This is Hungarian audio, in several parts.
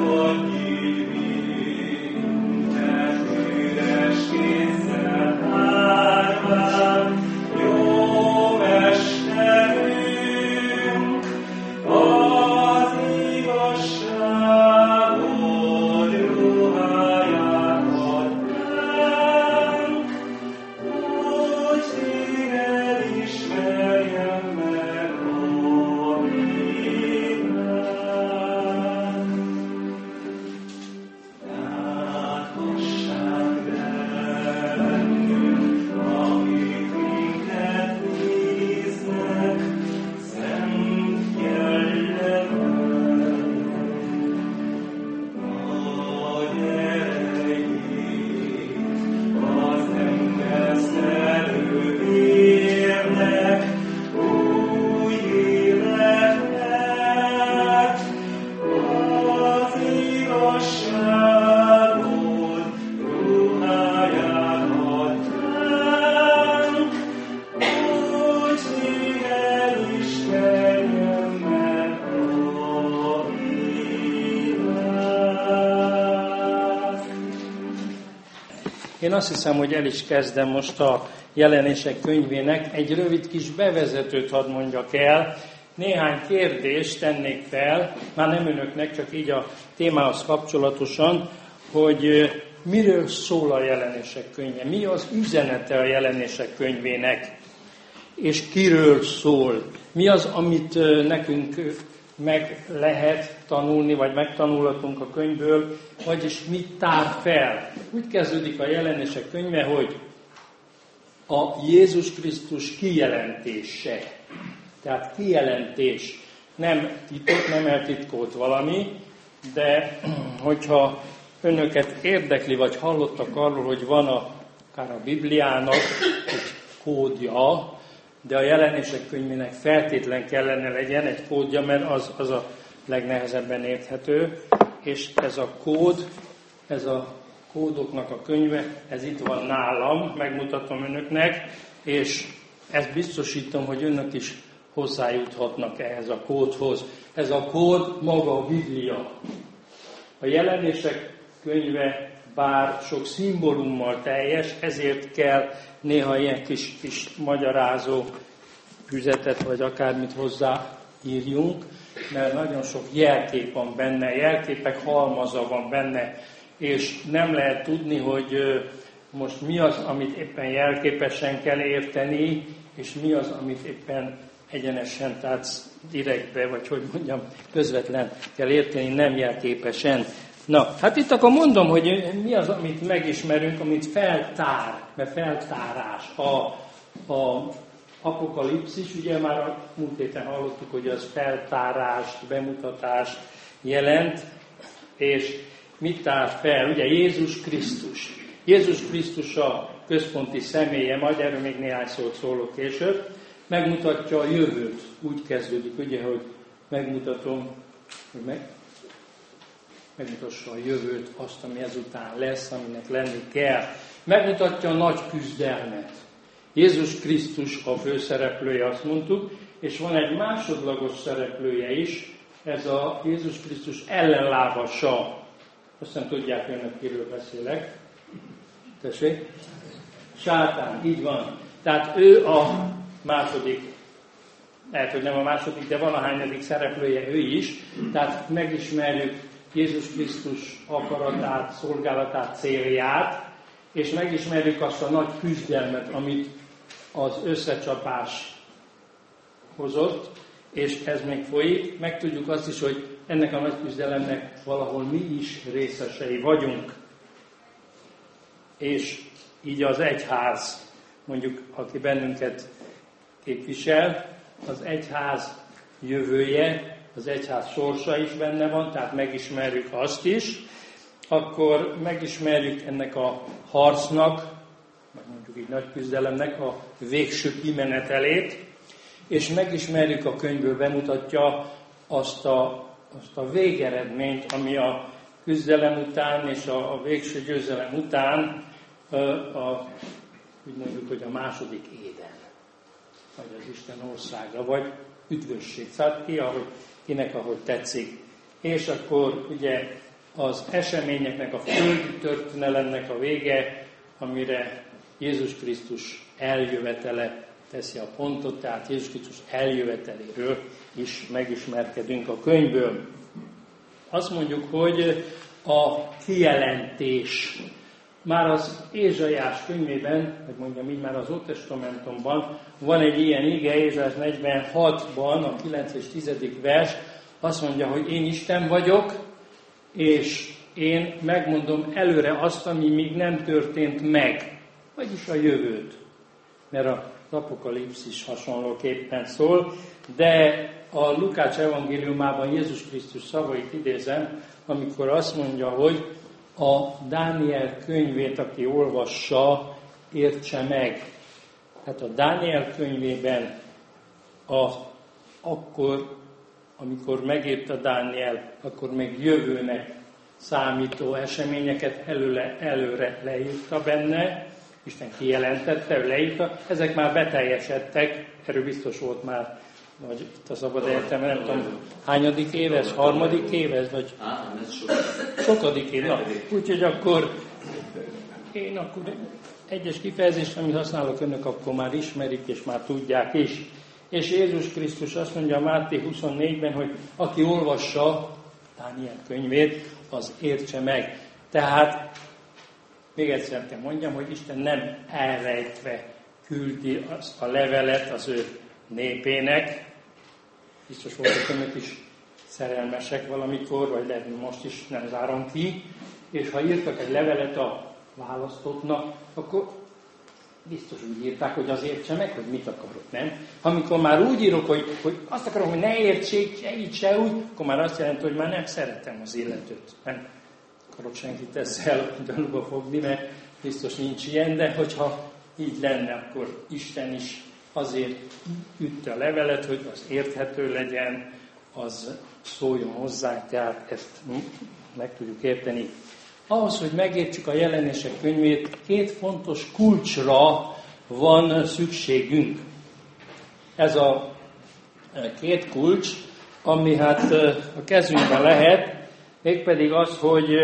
Én azt hiszem, hogy el is kezdem most a Jelenések könyvének. Egy rövid kis bevezetőt hadd mondjak el. Néhány kérdést tennék fel, már nem önöknek, csak így a témához kapcsolatosan, hogy miről szól a Jelenések könyve, mi az üzenete a Jelenések könyvének, és kiről szól. Mi az, amit nekünk meg lehet tanulni, vagy megtanulhatunk a könyvből, vagyis mit tár fel. Úgy kezdődik a Jelenések könyve, hogy a Jézus Krisztus kijelentése. Tehát kijelentés. Nem titok, nem eltitkolt valami, de hogyha önöket érdekli, vagy hallottak arról, hogy van akár a Bibliának egy kódja, de a Jelenések könyvének feltétlen kellene legyen egy kódja, mert az a legnehezebben érthető, és ez a kód, ez a kódoknak a könyve, ez itt van nálam, megmutatom önöknek, és ezt biztosítom, hogy önök is hozzájuthatnak ehhez a kódhoz. Ez a kód maga a Biblia. A Jelenések könyve bár sok szimbólummal teljes, ezért kell néha ilyen kis magyarázó füzetet, vagy akármit hozzáírjunk, mert nagyon sok jelkép van benne, jelképek halmaza van benne, és nem lehet tudni, hogy most mi az, amit éppen jelképesen kell érteni, és mi az, amit éppen egyenesen, tehát direktbe, vagy hogy mondjam, közvetlen kell érteni, nem jelképesen. Na, hát itt akkor mondom, hogy mi az, amit megismerünk, amit feltár, mert feltárás. A apokalipszis, ugye már a múlt héten hallottuk, hogy az feltárást, bemutatást jelent, és mit tár fel? Ugye Jézus Krisztus. Jézus Krisztus a központi személye, majd erről még néhány szót szólok később, megmutatja a jövőt. Úgy kezdődik, ugye, hogy megmutatom, hogy megmutassa a jövőt, azt, ami ezután lesz, aminek lenni kell. Megmutatja a nagy küzdelmet. Jézus Krisztus a főszereplője, azt mondtuk, és van egy másodlagos szereplője is, ez a Jézus Krisztus ellenlábasa. Azt nem tudják önök, kiről beszélek. Tessék? Sátán, így van. Tehát ő a második, lehet, hogy nem a második, de valahányadik szereplője ő is. Tehát megismerjük Jézus Krisztus akaratát, szolgálatát, célját, és megismerjük azt a nagy küzdelmet, amit az összecsapás hozott, és ez még folyik. Megtudjuk azt is, hogy ennek a nagy küzdelemnek valahol mi is részesei vagyunk. És így az egyház, mondjuk, aki bennünket képvisel, az egyház jövője, az egyház sorsa is benne van, tehát megismerjük azt is, akkor megismerjük ennek a harcnak, vagy mondjuk így nagy küzdelemnek a végső kimenetelét, és megismerjük, a könyvből bemutatja azt a végeredményt, ami a küzdelem után és a végső győzelem után úgy mondjuk, hogy a második éden, vagy az Isten országa, vagy üdvösség. Szóval kinek ahogy tetszik. És akkor ugye az eseményeknek, a földi történelemnek a vége, amire Jézus Krisztus eljövetele teszi a pontot, tehát Jézus Krisztus eljöveteléről is megismerkedünk a könyvből. Azt mondjuk, hogy a kijelentés. Már az Ézsaiás könyvében, vagy mondjam így, már az Ótestamentumban van egy ilyen ige, Ézsaiás 46-ban, a 9 és 10. vers, azt mondja, hogy én Isten vagyok, és én megmondom előre azt, ami még nem történt meg, vagyis a jövőt. Mert az Apokalipszis hasonlóképpen szól, de a Lukács evangéliumában Jézus Krisztus szavait idézem, amikor azt mondja, hogy a Dániel könyvét, aki olvassa, értse meg. Tehát a Dániel könyvében akkor, amikor megírta Dániel, akkor még jövőnek számító eseményeket előre leírta benne, Isten kijelentette, ő leírta, ezek már beteljesedtek, erről biztos volt már, vagy itt a Szabad Egyetemen, nem tudom, hányadik éves, harmadik éves, vagy sokadik év. Na, úgyhogy akkor én egyes kifejezést, amit használok, önök akkor már ismerik, és már tudják is. És Jézus Krisztus azt mondja Máté 24-ben, hogy aki olvassa Dániel könyvét, az értse meg. Tehát még egyszer kell mondjam, hogy Isten nem elrejtve küldi azt a levelet az ő népének. Biztos voltak önök is szerelmesek valamikor, vagy lehet, most is nem zárom ki. És ha írtak egy levelet a választottnak, akkor biztos úgy írták, hogy az értse meg, hogy mit akarok, nem? Amikor már úgy írok, hogy azt akarom, hogy ne értsék, se így, se úgy, akkor már azt jelenti, hogy már nem szeretem az illetőt. Nem akarok senkit ezzel gyanúba fogni, mert biztos nincs ilyen, de hogyha így lenne, akkor Isten is azért ütte a levelet, hogy az érthető legyen, az szóljon hozzánk, tehát ezt meg tudjuk érteni. Ahhoz, hogy megértsük a Jelenések könyvét, két fontos kulcsra van szükségünk. Ez a két kulcs, ami hát a kezünkben lehet, mégpedig az,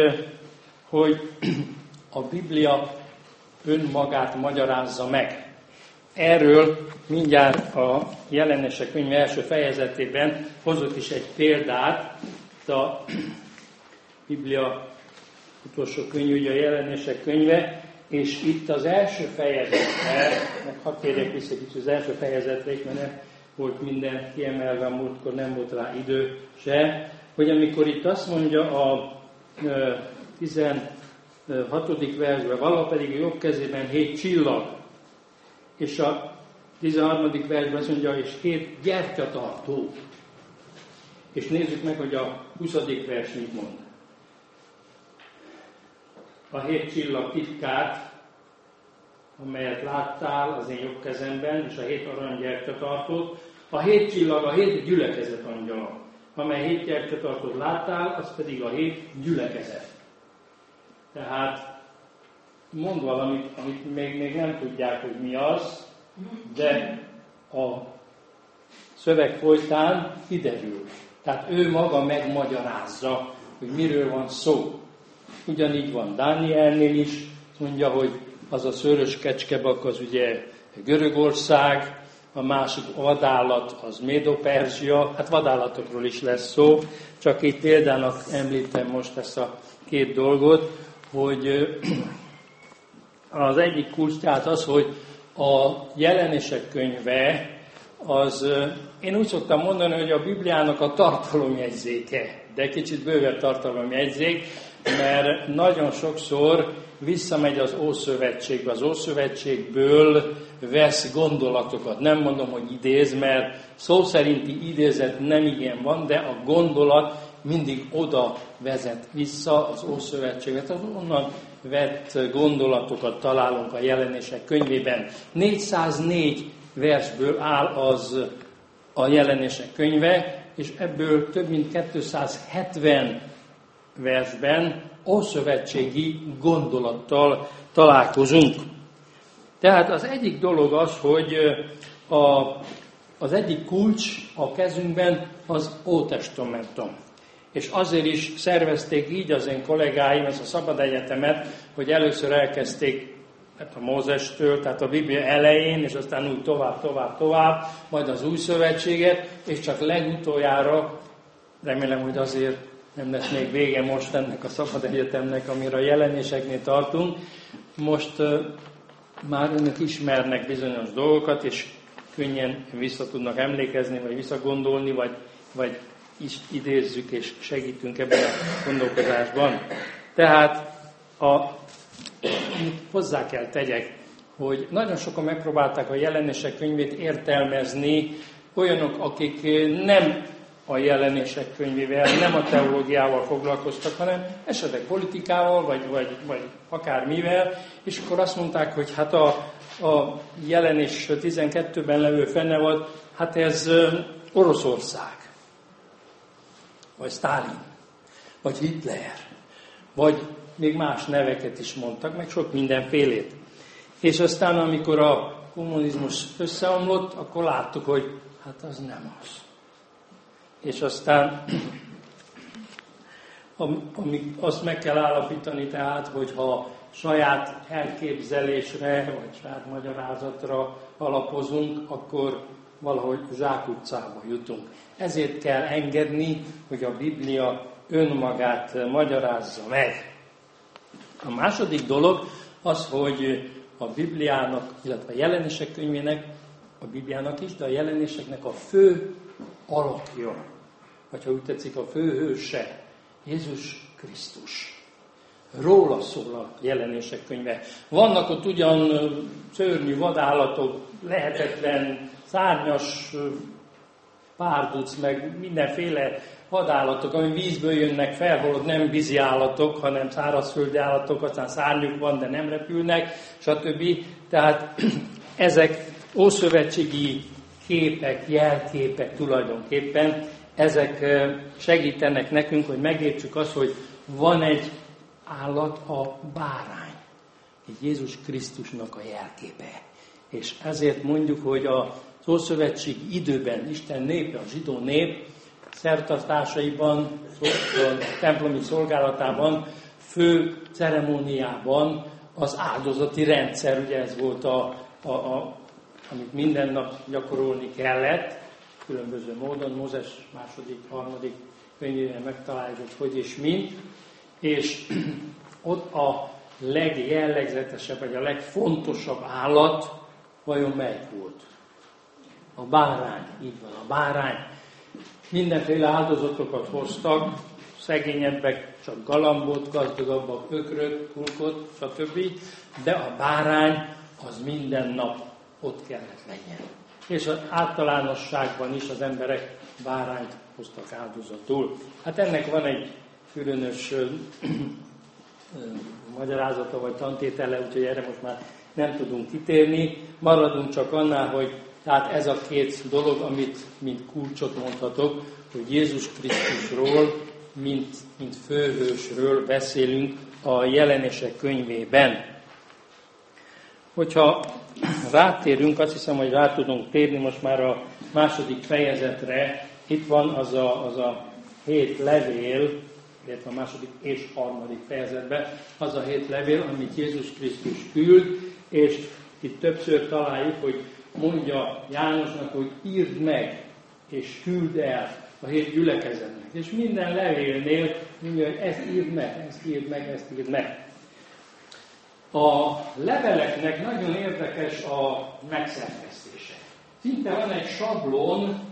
hogy a Biblia önmagát magyarázza meg. Erről mindjárt a Jelenések könyve első fejezetében hozok is egy példát. A Biblia utolsó könyv, ugye a Jelenések könyve, és itt az első fejezetben, meg hadd térjek vissza az első fejezetre, mert nem volt minden kiemelve, múltkor nem volt rá idő se, hogy amikor itt azt mondja a 16. versben, vala pedig a jobb kezében 7 csillag, és a 13. versben azt mondja, és 7 gyertyatartó. És nézzük meg, hogy a 20. vers mit mond. A 7 csillag titkát, amelyet láttál az én jobb kezemben, és a 7 aranygyertyatartót, a 7 csillag a 7 gyülekezet angyala, amely 7 gyertyatartót láttál, az pedig a 7 gyülekezet. Tehát mond valamit, amit még nem tudják, hogy mi az, de a szöveg folytán kiderül. Tehát ő maga megmagyarázza, hogy miről van szó. Ugyanígy van Dánielnél is, mondja, hogy az a szőrös kecskebak az ugye Görögország, a másik vadállat az Médo-Perzsia, hát vadállatokról is lesz szó, csak itt példának említem most ezt a két dolgot, hogy az egyik kulcs, tehát az, hogy a Jelenések könyve, az, én úgy szoktam mondani, hogy a Bibliának a tartalomjegyzéke, de kicsit bővebb tartalomjegyzék, mert nagyon sokszor visszamegy az Ószövetségbe. Az Ószövetségből vesz gondolatokat. Nem mondom, hogy idéz, mert szó szerinti idézet nem igen van, de a gondolat mindig oda vezet vissza az Ószövetségbe. Tehát onnan vett gondolatokat találunk a Jelenések könyvében. 404 versből áll az a Jelenések könyve, és ebből több mint 270 versben ószövetségi gondolattal találkozunk. Tehát az egyik dolog az, hogy az egyik kulcs a kezünkben az Ótestamentum. És azért is szervezték így az én kollégáim ezt a szabad egyetemet, hogy először elkezdték a Mózestől, tehát a Biblia elején, és aztán úgy tovább, majd az új szövetséget, és csak legutoljára, remélem, hogy azért nem lesz még vége most ennek a szabad egyetemnek, amire a jelenéseknél tartunk. Most már önök ismernek bizonyos dolgokat, és könnyen vissza tudnak emlékezni, vagy visszagondolni, vagy is idézzük és segítünk ebben a gondolkozásban. Tehát hozzá kell tegyek, hogy nagyon sokan megpróbálták a jelenések könyvét értelmezni, olyanok, akik nem a jelenések könyvével, nem a teológiával foglalkoztak, hanem esetleg politikával, vagy akármivel, és akkor azt mondták, hogy hát a jelenés 12-ben levő fennevad, hát ez Oroszország, vagy Sztálin, vagy Hitler, vagy még más neveket is mondtak, meg sok mindenfélét. És aztán, amikor a kommunizmus összeomlott, akkor láttuk, hogy hát az nem az. És aztán azt meg kell állapítani tehát, hogy ha saját elképzelésre, vagy saját magyarázatra alapozunk, akkor valahogy zsákutcába jutunk. Ezért kell engedni, hogy a Biblia önmagát magyarázza meg. A második dolog az, hogy a Bibliának, illetve a jelenések könyvének, a Bibliának is, de a jelenéseknek a fő alakja, vagy ha úgy tetszik, a fő hőse, Jézus Krisztus. Róla szól a jelenések könyve. Vannak ott ugyan szörnyű vadállatok, lehetetlen, szárnyas párduc, meg mindenféle vadállatok, ami vízből jönnek fel, holott nem vízi állatok, hanem szárazföldi állatok, aztán szárnyuk van, de nem repülnek, stb. Tehát ezek ószövetségi képek, jelképek tulajdonképpen, ezek segítenek nekünk, hogy megértsük azt, hogy van egy állat, a bárány, egy Jézus Krisztusnak a jelképe. És ezért mondjuk, hogy az ószövetségi időben Isten népe, a zsidó nép szertartásaiban, a templomi szolgálatában, fő ceremóniában az áldozati rendszer, ugye ez volt amit minden nap gyakorolni kellett, különböző módon, Mózes második, harmadik könyvében megtaláljuk, hogy és mint, és ott a legjellegzetesebb, vagy a legfontosabb állat vajon melyik volt? A bárány, így van, a bárány. Mindenféle áldozatokat hoztak, szegényebbek csak galambot, gazdagabbak ökröt, kulkot, stb. De a bárány az minden nap ott kellett legyen. És az általánosságban is az emberek bárányt hoztak áldozatul. Hát ennek van egy különös magyarázata vagy tantétele, úgyhogy erre most már nem tudunk kitérni. Maradunk csak annál, hogy tehát ez a két dolog, amit mint kulcsot mondhatok, hogy Jézus Krisztusról, mint főhősről beszélünk a jelenések könyvében. Hogyha rátérünk, azt hiszem, hogy rá tudunk térni most már a második fejezetre. Itt van az a 7 levél, illetve a második és harmadik fejezetben, az a 7 levél, amit Jézus Krisztus küld, és itt többször találjuk, hogy mondja Jánosnak, hogy írd meg, és küld el a 7 gyülekezetnek. És minden levélnél mondja, hogy ezt írd meg, ezt írd meg, ezt írd meg. A leveleknek nagyon érdekes a megszerkesztése. Szinte van egy sablon,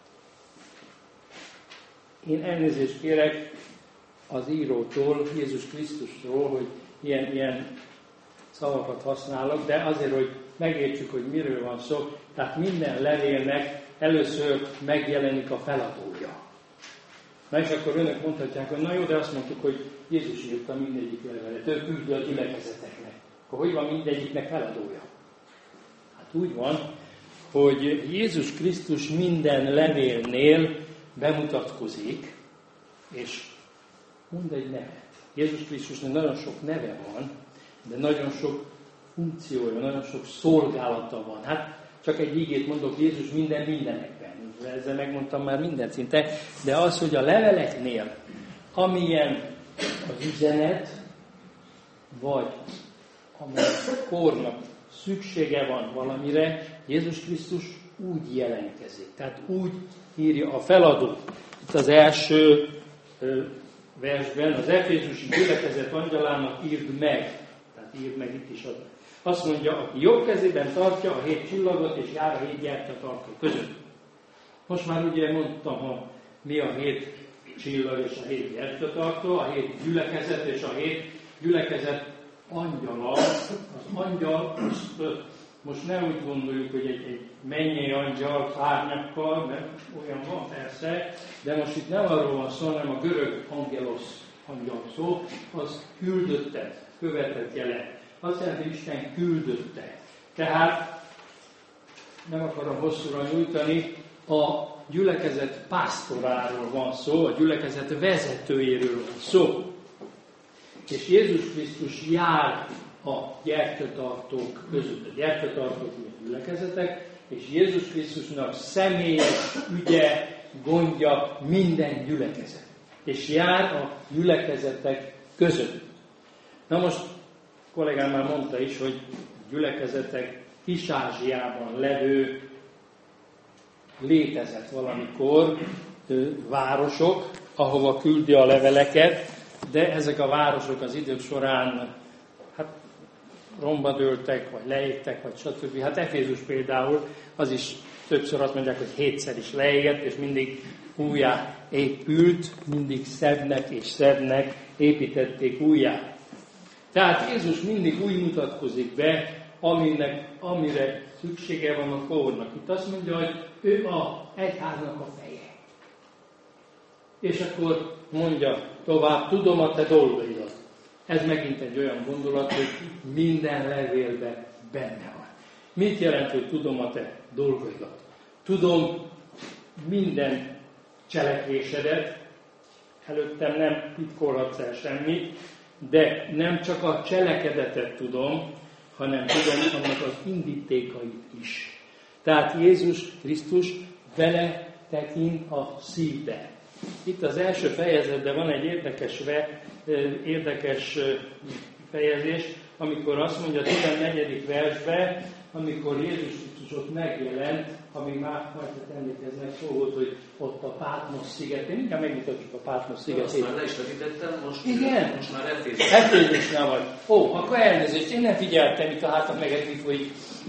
én elnézést kérek az írótól, Jézus Krisztusról, hogy ilyen szavakat használok, de azért, hogy megértsük, hogy miről van szó. Tehát minden levélnek először megjelenik a feladója. Na és akkor önök mondhatják, hogy na jó, de azt mondtuk, hogy Jézus írta mindegyik levelet, ő küldő a gyülekezeteknek. Akkor hogy van mindegyiknek feladója? Hát úgy van, hogy Jézus Krisztus minden levélnél bemutatkozik, és mond egy nevet. Jézus Krisztusnak nagyon sok neve van, de nagyon sok funkciója, nagyon sok szolgálata van. Hát csak egy igét mondok, Jézus mindenekben. nem, ezzel megmondtam már mindent szinte, de az, hogy a leveleknél, amilyen az üzenet, vagy amely kornak szüksége van valamire, Jézus Krisztus úgy jelentkezik. Tehát úgy írja a feladót. Itt az első versben az efézusi gyülekezet angyalának írd meg. Tehát írd meg itt is. Azt mondja, aki jobb kezében tartja a 7 csillagot, és jár a 7 gyertyatartó között. Most már ugye mondtam, mi a 7 csillag és a 7 gyertyatartó, a 7 gyülekezet és a 7 gyülekezet angyala. Az angyal, most ne úgy gondoljuk, hogy egy mennyei angyal szárnyakkal, mert olyan van persze, de most itt nem arról van szó, hanem a görög angelosz angyal szó, az küldöttet, követett jelent. Azt jelenti, hogy Isten küldötte. Tehát nem akarom hosszúra nyújtani, a gyülekezet pásztoráról van szó, a gyülekezet vezetőjéről van szó. És Jézus Krisztus jár a gyertyatartók között. A gyertyatartók a gyülekezetek, és Jézus Krisztusnak személyes ügye, gondja minden gyülekezet. És jár a gyülekezetek között. Na most, a kollégám már mondta is, hogy gyülekezetek Kis-Ázsiában levő létezett valamikor városok, ahova küldi a leveleket, de ezek a városok az idők során romba dőltek, vagy leégtek, vagy stb. Hát Efézus például, az is többször azt mondják, hogy 7-szer is leégett, és mindig újjá épült, mindig szebbnek és szebbnek építették újjá. Tehát Jézus mindig úgy mutatkozik be, amire szüksége van a kornak. Itt azt mondja, hogy ő a egyháznak a feje. És akkor mondja tovább, tudom a te dolgaidat. Ez megint egy olyan gondolat, hogy minden levélben benne van. Mit jelent, hogy tudom a te dolgaidat? Tudom minden cselekvésedet, előttem nem titkolhatsz el semmit, de nem csak a cselekedetet tudom, hanem tudom annak az indítékait is. Tehát Jézus Krisztus vele tekint a szívbe. Itt az első fejezetben van egy érdekes fejezés, amikor azt mondja a 14. versben, amikor Jézus Krisztus ott megjelent, ami már majd emlékeznek, szó volt, hogy ott a Pátmos szigetén, inkább megmutatjuk a Pátmos szigetét. Azt már le is vetítettem, most már Efézus. Efézusnál vagy. Akkor elnézést, én nem figyeltem, itt a hátam meget mi folyik.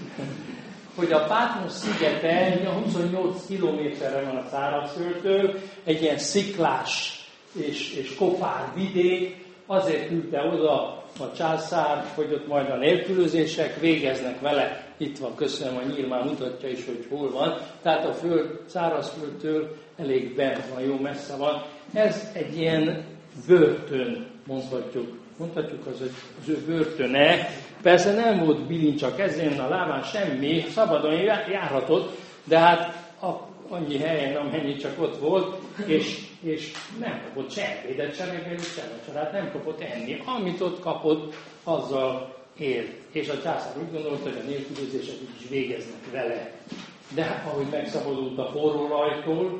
Hogy a Pátmos szigete 28 kilométerre van a szárazföldtől, egy ilyen sziklás és kopár vidék, azért küldte oda a császár, hogy ott majd a nélkülözések végeznek vele. Itt van, köszönöm, a nyíl már mutatja is, hogy hol van. Tehát a föld, szárazföldtől elég bent van, jó messze van. Ez egy ilyen börtön, mondhatjuk. Mondhatjuk, az ő börtöne. Persze nem volt bilincs a kezén, a lábán semmi, szabadon járhatott, de hát annyi helyen, amennyi csak ott volt, és nem kapott cserkédet, semmivel nem kapott enni. Amit ott kapott, azzal élt. És a császár úgy gondolta, hogy a nélkülözések is végeznek vele. De ahogy megszabadult a forrólajtól,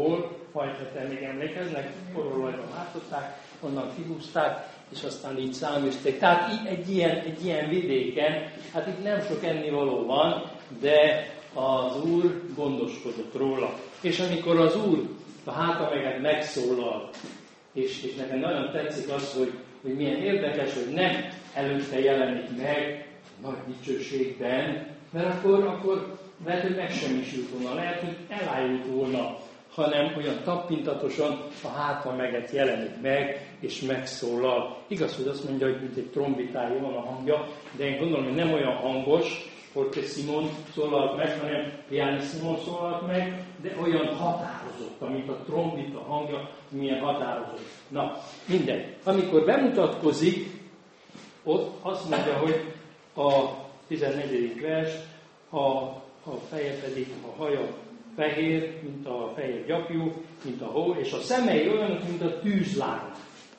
fajta még emlékeznek, forrólajban látották, onnan kihúzták, és aztán így száműzték. Tehát egy ilyen vidéken, hát itt nem sok ennivaló van, de az Úr gondoskodott róla. És amikor az Úr a háta meget megszólal, és nekem nagyon tetszik az, hogy milyen érdekes, hogy nem előtte jelenik meg nagy dicsőségben, mert akkor lehet, hogy megsemmisült volna, lehet, hogy elájult volna, hanem olyan tapintatosan a háta meget jelenik meg, és megszólal. Igaz, hogy azt mondja, hogy mint egy trombitája van a hangja, de én gondolom, hogy nem olyan hangos, Forte Simon szólalt meg, hanem Pianissimo szólalt meg, de olyan határozott, amit a trombita hangja, milyen határozott. Na, mindegy. Amikor bemutatkozik, ott azt mondja, hogy a 14. vers, a feje pedig, a haja fehér, mint a fehér gyapjú, mint a hó, és a szemei olyanok, mint a tűzláng.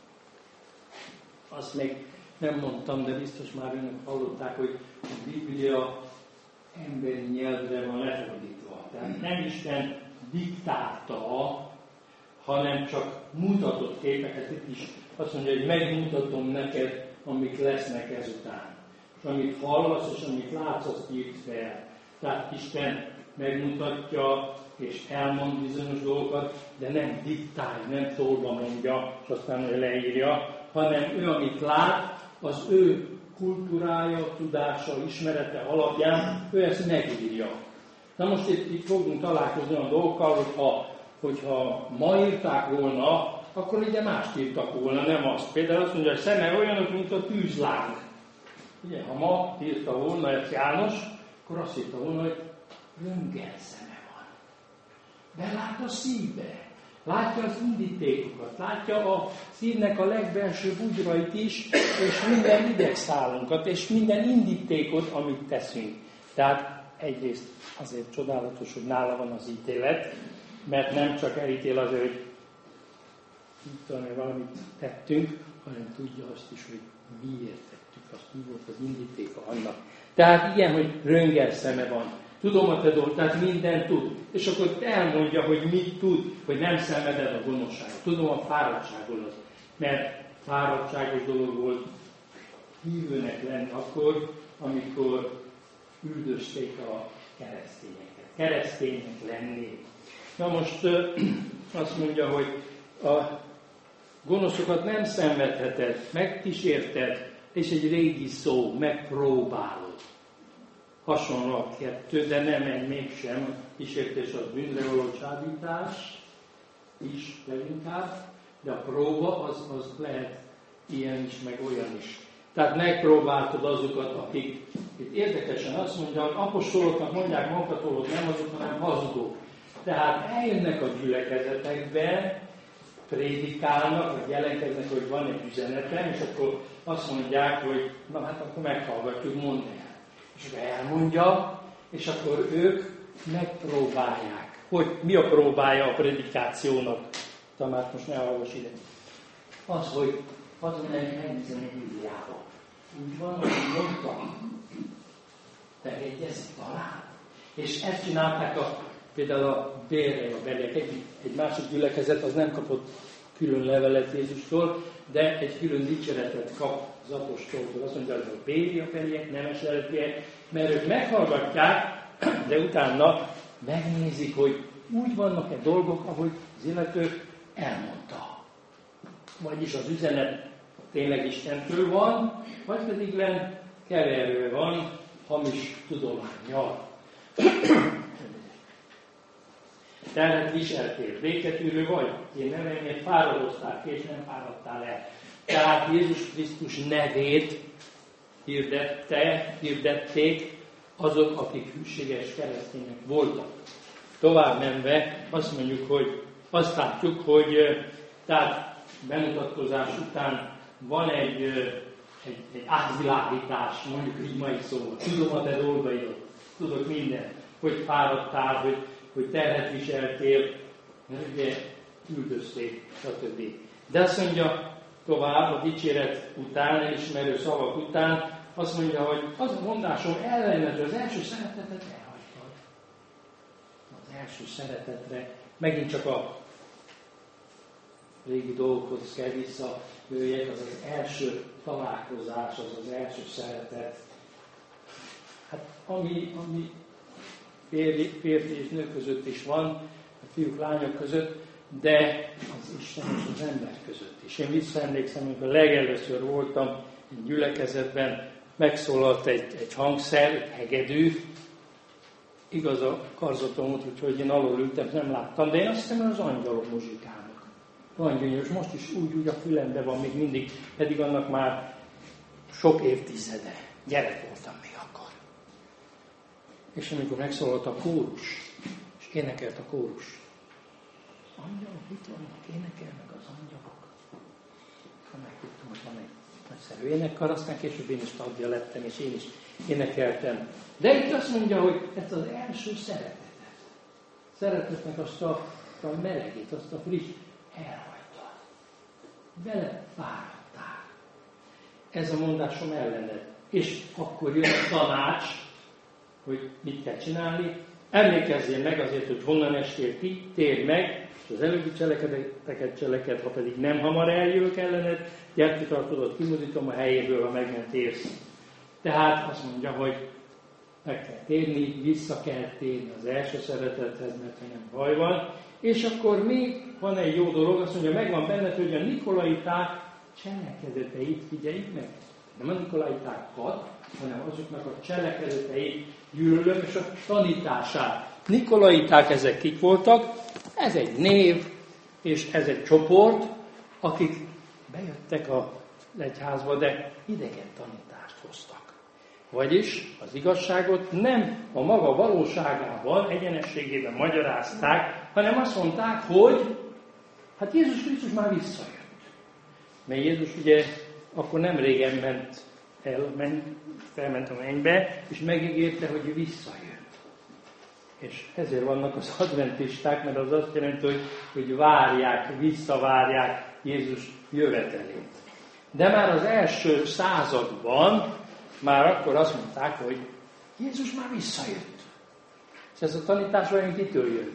Azt még nem mondtam, de biztos már önök hallották, hogy a Biblia emberi nyelvre van lefordítva. Tehát nem Isten diktálta, hanem csak mutatott képeket. Itt is azt mondja, hogy megmutatom neked, amik lesznek ezután. És amit hallasz, és amit látsz, azt írd fel. Tehát Isten megmutatja, és elmond bizonyos dolgokat, de nem diktálja, nem szólva mondja, és aztán ő leírja, hanem ő, amit lát, az ő kultúrája, tudása, ismerete alapján, ő ezt megírja. Na most itt fogunk találkozni olyan dolgokkal, hogyha ma írták volna, akkor ugye mást írtak volna, nem azt. Például azt mondja, hogy szeme olyanok, mint a tűzláng. Ugye, ha ma írta volna ezt János, akkor azt írta volna, hogy röntgen szeme van. Belát a szívbe, látja az indítékokat, látja a szívnek a legbelső bugyrait is, és minden idegszálunkat, és minden indítékot, amit teszünk. Tehát egyrészt azért csodálatos, hogy nála van az ítélet, mert nem csak elítél azért, hogy valamit tettünk, hanem tudja azt is, hogy miért tettük, azt mi volt az indítéka annak. Tehát ilyen, hogy röntgen szeme van. Tudom a te dolgot, tehát mindent tud. És akkor elmondja, hogy mit tud, hogy nem szenveded a gonoszságot. Tudom a fáradtságodat, mert fáradtságos dolog volt hívőnek lenni akkor, amikor üldözték a keresztényeket. Kereszténynek lenni. Na most azt mondja, hogy a gonoszokat nem szenvedheted, megkísérted, és egy régi szó, megpróbálod. Hasonló a kettő, de nem egy mégsem. Kísértés az bűnre való csábítás is leginkább, de a próba az lehet ilyen is, meg olyan is. Tehát megpróbáltad azokat, akik itt érdekesen azt mondja, hogy apostoloknak mondják magukat, hogy nem azok, hanem hazugok. Tehát eljönnek a gyülekezetekbe, prédikálnak, vagy jelenkeznek, hogy van egy üzenetem, és akkor azt mondják, hogy na hát akkor meghallgatjuk, mondd el. És elmondja, és akkor ők megpróbálják. Hogy mi a próbája a predikációnak? Tamás, most ne hallgass ide. Az, hogy azon megnézem egy Bibliába. Úgy van, hogy mondtam. Megegyezik talán. És ezt csinálták például a bérre a beliek. Egy másik gyülekezet az nem kapott külön levelet Jézustól, de egy külön dicséretet kap az apostoltól. Azt mondja, hogy a béri a beliek, nemes lelkiek, mert ők meghallgatják, de utána megnézik, hogy úgy vannak-e dolgok, ahogy az illető elmondta. Vagyis az üzenet tényleg Istentől van, vagy pedig keverve van hamis tudománnyal. Tehát viseltél, béketűrő vagy, én nevemért fáradoztál ki, és nem fáradtál el. Tehát Jézus Krisztus nevét hirdették azok, akik hűséges keresztények voltak. Tovább menve azt mondjuk, hogy azt látjuk, hogy tehát bemutatkozás után van egy átvilágítás, mondjuk így mai szóval. Tudom a te dolgaidat, tudok mindent, hogy fáradtál, hogy terhet viseltél, mert ugye üldözték, stb. De azt mondja tovább a dicséret után, elismerő szavak után, azt mondja, hogy az a mondásom ellenező, az első szeretetet elhagytad. Az első szeretetre megint csak a régi dolgokhoz kell visszajöjjek, az az első találkozás, az első szeretet. Hát ami férfi és nő között is van, a fiúk, lányok között, de az Isten és az ember között is. Én visszaemlékszem, amikor legelőször voltam egy gyülekezetben, megszólalt egy hangszer, egy hegedű, igaz a karzatom ott, úgyhogy én alul ültem, nem láttam, de én azt hiszem, hogy az angyalok muzsikálnak. Van gyönyörűs, most is úgy a fülembe van még mindig, pedig annak már sok évtizede. Gyerek voltam még akkor. És amikor megszólalt a kórus, és énekelt a kórus, angyalok itt vannak, énekelnek az angyalok. Megtudtam, hogy van egy nagyszerű énekkar, aztán később én is tagja lettem, és én is énekeltem. De itt azt mondja, hogy ez az első szeretetet. Szeretetnek azt a melegét, azt a friss elhagytad. Vele fáradtál. Ez a mondásom ellened. És akkor jön a tanács, hogy mit kell csinálni, Emlékezzél meg azért, hogy honnan estél ki, térj meg, és az előbbi cselekedeteket cseleked, ha pedig nem hamar eljövök ellened, gyertyatartodat kimozítom a helyéből, ha meg nem térsz. Tehát azt mondja, hogy meg kell térni, vissza kell térni az első szeretethez, mert nem baj van. És akkor még van egy jó dolog, azt mondja, megvan benned, hogy a nikolaiták cselekedeteit figyeljük meg. Nem a nikolaitákat, hanem azoknak a cselekedeteit gyűlölöm, és a tanítását. Nikolaiták ezek kik voltak? Ez egy név, és ez egy csoport, akik bejöttek az egyházba, de idegen tanítást hoztak. Vagyis az igazságot nem a maga valóságában, egyenességében magyarázták, hanem azt mondták, hogy hát Jézus Krisztus már visszajött. Mert Jézus ugye akkor nem régen felment a mennybe, és megígérte, hogy ő visszajön. És ezért vannak az adventisták, mert az azt jelenti, hogy várják, visszavárják Jézus jövetelét. De már az első században már akkor azt mondták, hogy Jézus már visszajött. És ez a tanítás olyan kitől jön?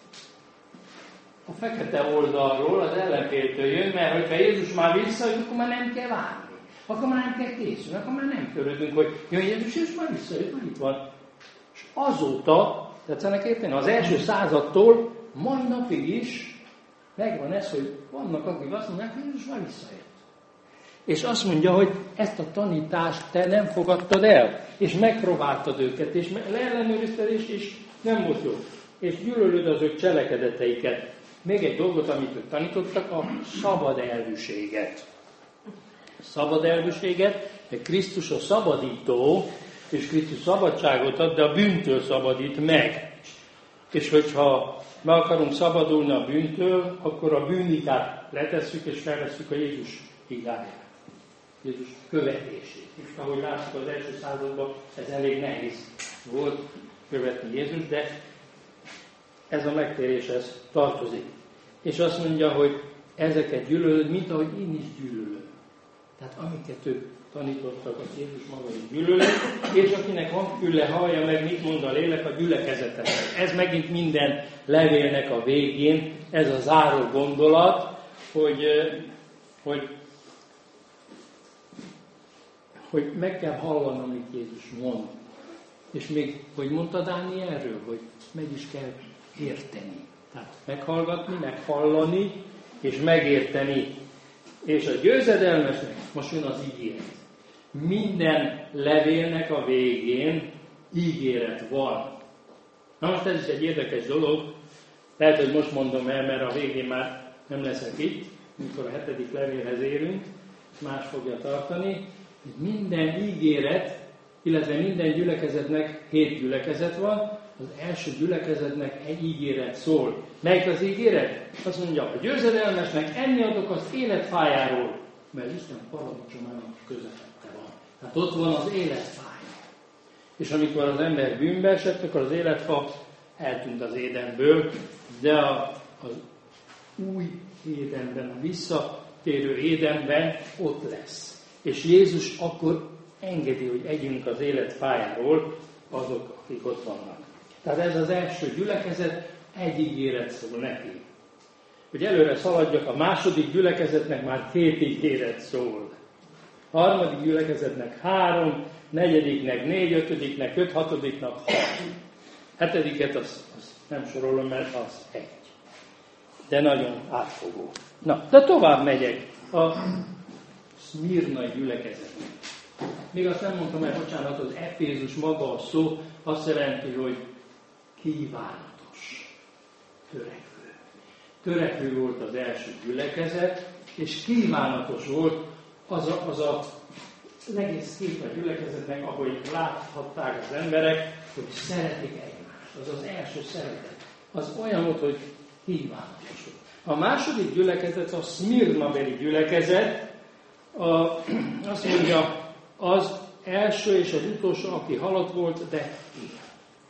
A fekete oldalról, az ellenféltől jön, mert hogyha Jézus már visszajött, akkor már nem kell várni. Akkor már nem kell készülni, akkor már nem törődünk, hogy jön Jézus már visszajött, már itt van. És azóta, tetszenek érteni, az első századtól mai napig is megvan ez, hogy vannak, akik azt mondják, hogy Jézus már visszajött. És azt mondja, hogy ezt a tanítást te nem fogadtad el, és megpróbáltad őket, és leellenőrizted, és nem volt jó. És gyűlölöd az ők cselekedeteiket. Még egy dolgot, amit ők tanítottak, a szabad elvűséget. A szabad elvűséget, mert Krisztus a szabadító, és Krisztus szabadságot ad, de a bűntől szabadít meg. És hogyha meg akarunk szabadulni a bűntől, akkor a bűnigát letesszük, és felvesszük a Jézus igáját. Jézus követését. És ahogy látjuk az első században, ez elég nehéz volt követni Jézus, de ez a megtéréshez tartozik. És azt mondja, hogy ezeket gyűlölöd, mint ahogy én is gyűlölöm. Tehát amiket ők tanítottak, az Jézus maga is gyűlölöd, és akinek van füle, hallja meg, mit mond a lélek a gyülekezeteknek. Ez megint minden levélnek a végén, ez a záró gondolat, hogy meg kell hallani, amit Jézus mond. És még, hogy mondta Dánielről, hogy meg is kell érteni. Tehát meghallgatni, meghallani, és megérteni. És a győzedelmesnek, most jön az ígéret. Minden levélnek a végén ígéret van. Na most ez is egy érdekes dolog. Lehet, hogy most mondom el, mert a végén már nem leszek itt, mikor a 7. levélhez érünk, más fogja tartani. Minden ígéret, illetve minden gyülekezetnek 7 gyülekezet van, az első gyülekezetnek egy ígéret szól. Melyik az ígéret? Azt mondja, a győzedelmesnek enni adok az életfájáról, mert Isten paradicsomának közepette van. Tehát ott van az életfája. És amikor az ember bűnbe esett, akkor az életfa eltűnt az édenből, de az új édenben, a visszatérő édenben ott lesz. És Jézus akkor engedi, hogy együnk az életfájáról azok, akik ott vannak. Tehát ez az első gyülekezet, egy ígéret szól neki. Hogy előre szaladjak, a második gyülekezetnek már 2 ígéret szól. A harmadik gyülekezetnek 3, negyediknek 4, 5-nek 5, 6-nak 6. 7-et azt nem sorolom, mert az 1. De nagyon átfogó. Na, de tovább megyek a szmirnai gyülekezetnek. Még azt nem mondtam el, bocsánat, az Efézus maga a szó azt jelenti, hogy kívánatos, törekvő. Törekvő volt az első gyülekezet, és kívánatos volt az egész kép a gyülekezetnek, ahogy láthatták az emberek, hogy szeretik egymást. Az az első szeretet. Az olyan volt, hogy kívánatos volt. A második gyülekezet, a szmirnabeli gyülekezet, azt mondja, az első és az utolsó, aki halott volt, de él.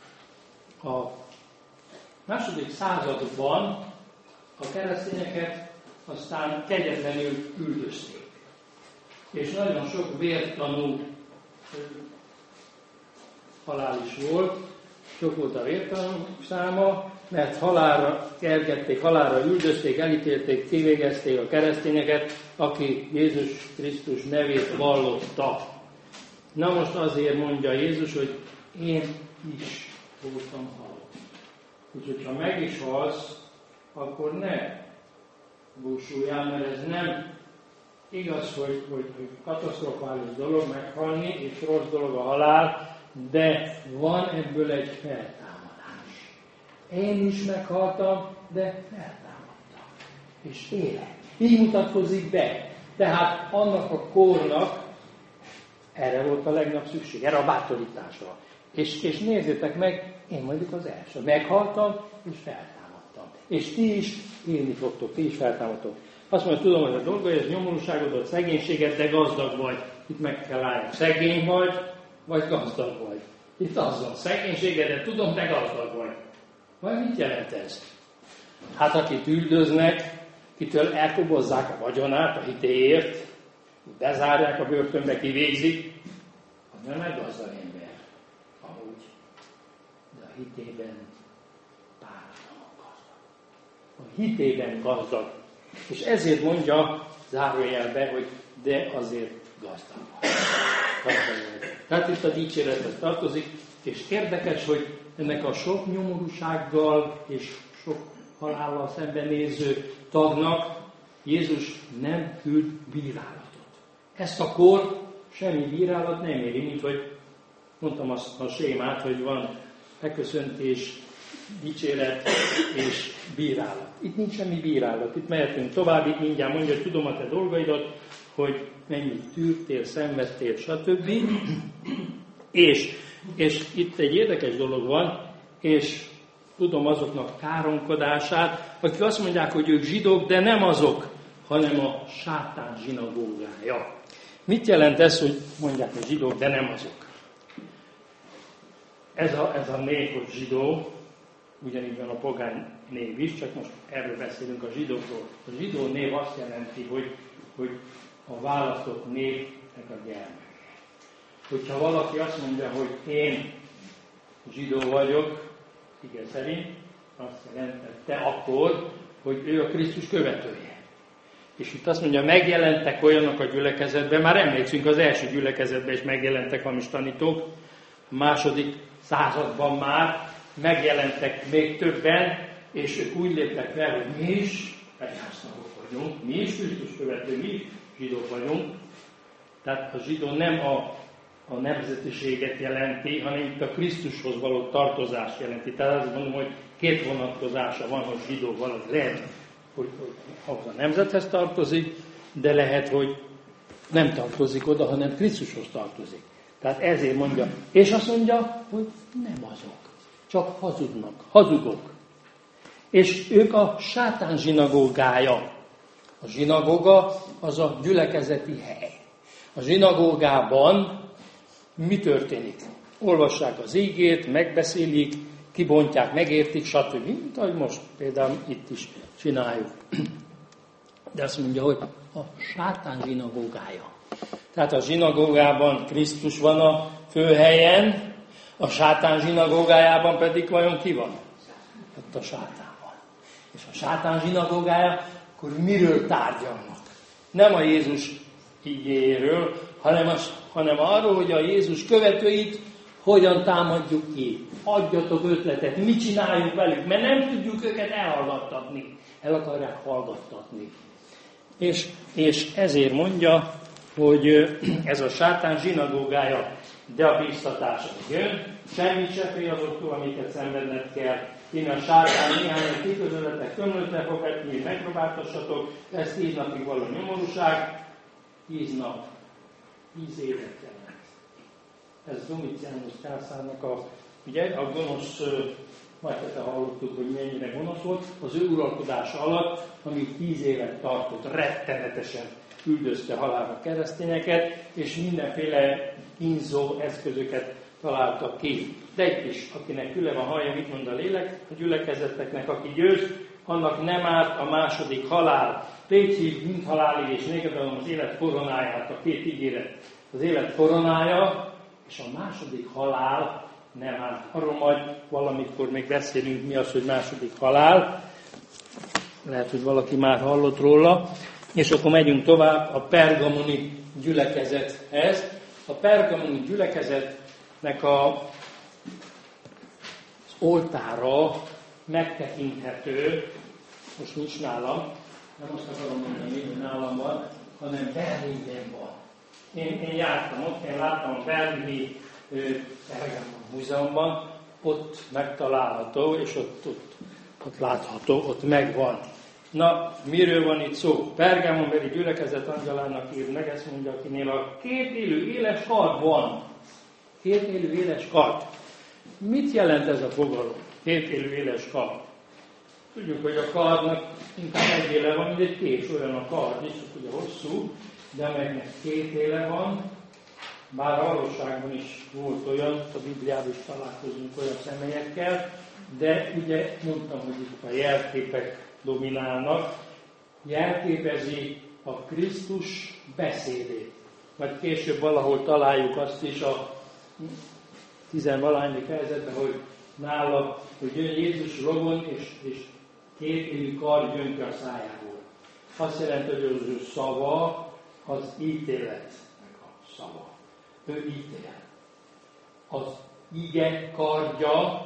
A második században a keresztényeket aztán kegyetlenül üldözték. És nagyon sok vértanú halál is volt, Sok volt a vértanúszáma, mert halálra kergették, halálra üldözték, elítélték, kivégezték a keresztényeket, aki Jézus Krisztus nevét vallotta. Na most azért mondja Jézus, hogy én is voltam halott. Úgyhogy ha meg is halsz, akkor ne búsuljál, mert ez nem igaz, hogy katasztrofális dolog meghalni, és rossz dolog a halál, de van ebből egy feltámadás. Én is meghaltam, de feltámadtam. És élek. Így mutatkozik be. Tehát annak a kornak erre volt a legnagyobb szükség, erre a bátorításra. És nézzétek meg, én vagyok az első. Meghaltam, és feltámadtam. És ti is élni fogtok, ti is feltámadtok. Azt mondja, tudom, hogy a dolga, ez nyomorúságodat, szegénységet, de gazdag vagy. Itt meg kell állni. Szegény vagy gazdag vagy. Itt az van, szegénységedet tudom, de gazdag vagy. Vagy mit jelent ez? Hát akit üldöznek, kitől elkobozzák a vagyonát a hitéért, bezárják a börtönbe, kivégzik, az nem egy gazdag ember. Amúgy. De a hitében páratlanul gazdag. A hitében gazdag. És ezért mondja zárójelbe, hogy de azért gazdag van. Tehát itt a dicsérethez tartozik, és érdekes, hogy ennek a sok nyomorúsággal és sok halállal szembenéző tagnak Jézus nem küld bírálatot. Ezt a kor semmi bírálat nem éri, mint hogy mondtam azt a sémát, hogy van beköszöntés, dicséret és bírálat. Itt nincs semmi bírálat, itt mehetünk tovább, itt mindjárt mondja, hogy tudom a te dolgaidat, hogy mennyit tűrtél, szenvedtél, stb. És itt egy érdekes dolog van, és tudom azoknak káromkodását, akik azt mondják, hogy ők zsidók, de nem azok, hanem a sátán zsinagógája. Mit jelent ez, hogy mondják, hogy zsidók, de nem azok? Ez a név, hogy zsidó, ugyanígy van a pogány név is, csak most erről beszélünk a zsidókról. A zsidó név azt jelenti, hogy a választott népnek a gyermeke. Hogyha valaki azt mondja, hogy én zsidó vagyok, igen szerint, azt jelentette akkor, hogy ő a Krisztus követője. És itt azt mondja, megjelentek olyanok a gyülekezetben, már emlékszünk, az első gyülekezetben is megjelentek hamis tanítók, a második században már megjelentek még többen, és ők úgy léptek fel, hogy mi is egyháztagok vagyunk, mi is Krisztus követő, mi is zsidók vagyunk. Tehát a zsidó nem a nemzetiséget jelenti, hanem itt a Krisztushoz való tartozást jelenti. Tehát azt mondom, hogy két vonatkozása van, hogy zsidó valaki lehet, hogy ahhoz a nemzethez tartozik, de lehet, hogy nem tartozik oda, hanem Krisztushoz tartozik. Tehát ezért mondja, és azt mondja, hogy nem azok, csak hazugok. És ők a sátán zsinagógája. A zsinagóga az a gyülekezeti hely. A zsinagógában mi történik? Olvassák az ígét, megbeszélik, kibontják, megértik, stb. Mint ahogy most például itt is csináljuk. De azt mondja, hogy a sátán zsinagógája. Tehát a zsinagógában Krisztus van a főhelyen, a sátán zsinagógájában pedig vajon ki van? Ott a sátán van. És a sátán zsinagógája, akkor miről tárgyalnak? Nem a Jézus igéről, hanem arról, hogy a Jézus követőit hogyan támadjuk ki. Adjatok ötletet, mit csináljuk velük, mert nem tudjuk őket elhallgattatni. El akarják hallgattatni. És ezért mondja, hogy ez a sátán zsinagógája, de a bíztatása jön, semmit se félj azoktól, amiket szenvedned kell. Én a sátán néhányan kiközöletek, tömlötre fog etni, megpróbáltassatok, ez 10 napig való nyomorúság, 10 nap, 10 évet jelent. Ez Domitianus császárnak ugye a gonosz, majd hallottuk, hogy mennyire gonosz volt, az ő uralkodása alatt, amíg 10 évet tartott, rettenetesen üldözte halálra keresztényeket, és mindenféle kínzó eszközöket találtak ki. De itt is, akinek füle van hallja, mit mond a lélek, a gyülekezeteknek, aki győz, annak nem árt a második halál. Légy hív, mint halálig, és néked adom az élet koronáját, a két ígéret. Az élet koronája, és a második halál nem áll. Arról majd valamikor még beszélünk, mi az, hogy második halál. Lehet, hogy valaki már hallott róla. És akkor megyünk tovább a pergamoni gyülekezethez. A pergamoni gyülekezetnek az oltára megtekinthető, most nincs nálam, nem azt akarom mondani, hogy nálam van, hanem Berlinben van. Én jártam ott, én láttam a berlini Pergamon múzeumban, ott megtalálható, és ott látható, ott megvan. Na, miről van itt szó? Pergamonbeli gyülekezet angyalának ír meg, ezt mondja, akinél a 2 élő éles kard van. 2 élő éles kard. Mit jelent ez a fogalom? 2 élő éles kard. Tudjuk, hogy a kardnak inkább 1 éle van, mint egy kés, olyan a kard is, ugye hosszú, de amelynek 2 éle van, bár a valóságban is volt olyan, a Bibliában is találkozunk olyan személyekkel, de ugye mondtam, hogy itt a jelképek dominálnak, jelképezi a Krisztus beszédét. Majd később valahol találjuk azt is a 10-valahány fejezetben, hogy nála, hogy jön Jézus logon, és 2 élő kard jön ki a szájából. Azt jelenti, hogy az ő szava az ítéletnek a szava. Ő ítél. Az ige kardja,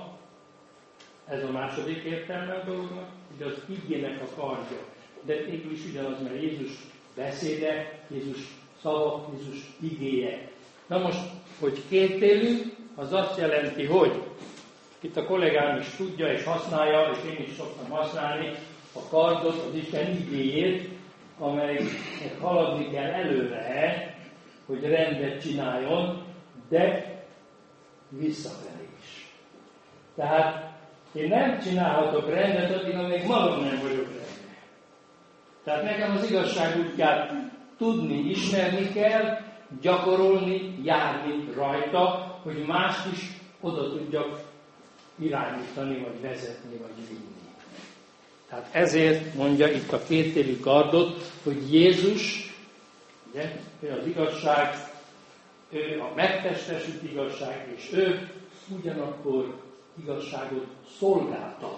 ez a második értelme a dolognak, hogy az igének a kardja. De végül is ugyanaz, mert Jézus beszéde, Jézus szava, Jézus igéje. Na most, hogy 2 élő, az azt jelenti, hogy itt a kollégám is tudja és használja, és én is szoktam használni a kardot, az Isten igéjét, amelynek haladni kell előre, hogy rendet csináljon, de visszafelé is. Tehát én nem csinálhatok rendet, addig, amíg magam nem vagyok rendben. Tehát nekem az igazság útját tudni, ismerni kell, gyakorolni, járni rajta, hogy mást is oda tudjak irányítani, vagy vezetni, vagy vinni. Tehát ezért mondja itt a 2 élő kardot, hogy Jézus, ugye, ő az igazság, ő a megtestesült igazság, és ő ugyanakkor igazságot szolgáltat.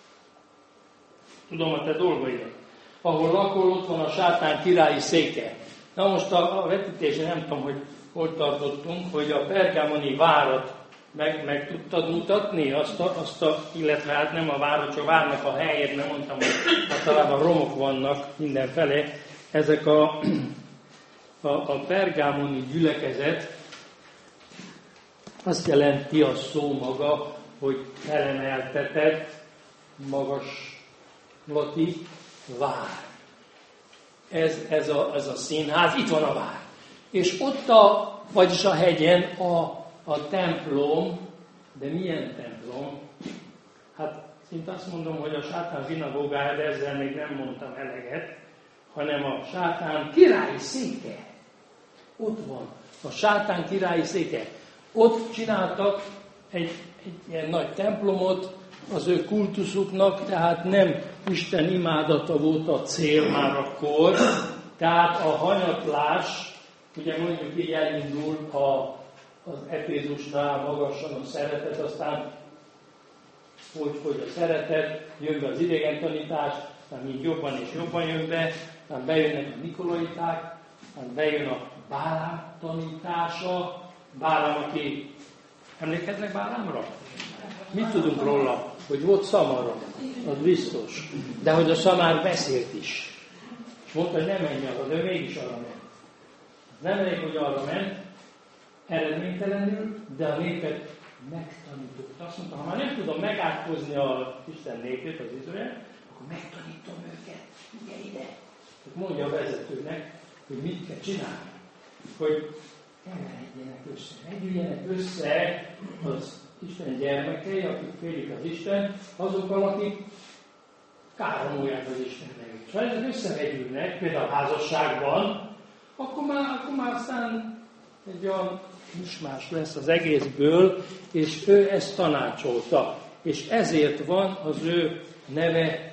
Tudom a te dolgaidat. Ahol lakol, ott van a sátán királyi széke. Na most a vetítésen nem tudom, hogy hol tartottunk, hogy a pergamoni várat meg tudtad mutatni, illetve hát nem a várat, csak a várnak a helyét, nem mondtam, hogy általában romok vannak mindenfelé. Ezek a pergamoni gyülekezet azt jelenti a szó maga, hogy felemeltetett, magaslati vár. Ez a színház, itt van a vár. És ott vagyis a hegyen a templom, de milyen templom? Hát szinte azt mondom, hogy a sátán zsinagógája, de ezzel még nem mondtam eleget, hanem a sátán királyi széke. Ott van a sátán királyi széke. Ott csináltak egy ilyen nagy templomot az ő kultuszuknak, tehát nem Isten imádata volt a cél már akkor, tehát a hanyatlás, ugye mondjuk így elindul az Efézusnál magasan a szeretet, aztán hogy a szeretet, jön be az idegen tanítás, aztán még jobban és jobban jön be, aztán bejönnek a nikolaiták, aztán bejön a Bálám tanítása, Bálám, aki emlékeznek Bálámra? Mit tudunk róla? Hogy volt szamara, az biztos. De hogy a szamár beszélt is. És mondta, hogy nem menj arra, de mégis arra ment. Nem elég, hogy arra ment, eredménytelenül, de a népet megtanított. Azt mondta, ha már nem tudom megátkozni a Isten népét, az Izrael, akkor megtanítom őket. Ugye ide. Mondja a vezetőnek, hogy mit kell csinálni. Hogy keveredjenek össze. Együljenek össze az Isten gyermekei, akik félik az Isten, azokkal, akik káromolják az Isten nevét. Ha ezek összevegyülnek, például a házasságban, akkor már aztán egy olyan mismás lesz az egészből, és ő ezt tanácsolta. És ezért van az ő neve